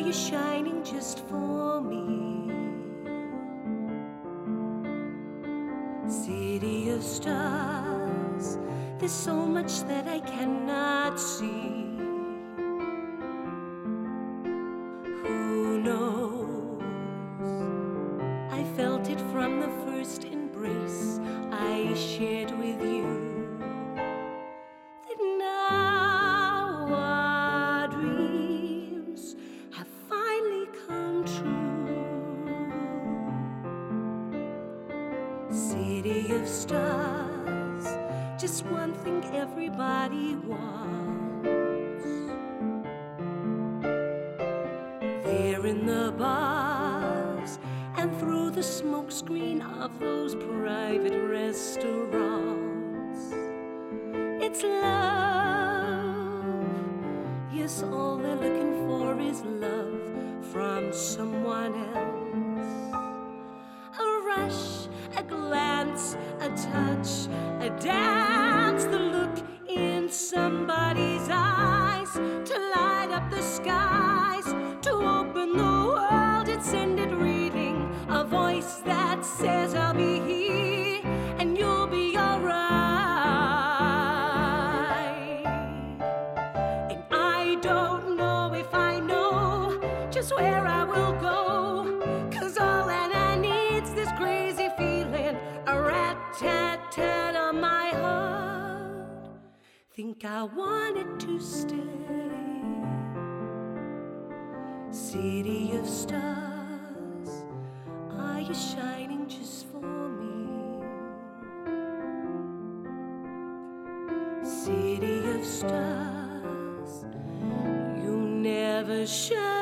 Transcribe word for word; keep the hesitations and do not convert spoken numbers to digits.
you shining just for me? City of stars, there's so much that I cannot see. Who knows? I felt it from the first embrace I shared with you, that now our dreams have finally come true. City of stars, just one thing everybody wants. There in the bars and through the smokescreen of those private restaurants, it's love. Yes, all they're looking for is love from someone else. A rush, a glance, a touch, a dance, the look in somebody's eyes to light up the skies, to open the world and send it reading, a voice that says I'll be here and you'll be alright. And I don't know if I know just where I will go, 'cause all that I need's this crazy feeling, a rat-tat-tat on my heart. Think I wanted to stay. City of stars, are you shining just for me? City of stars, you never shine.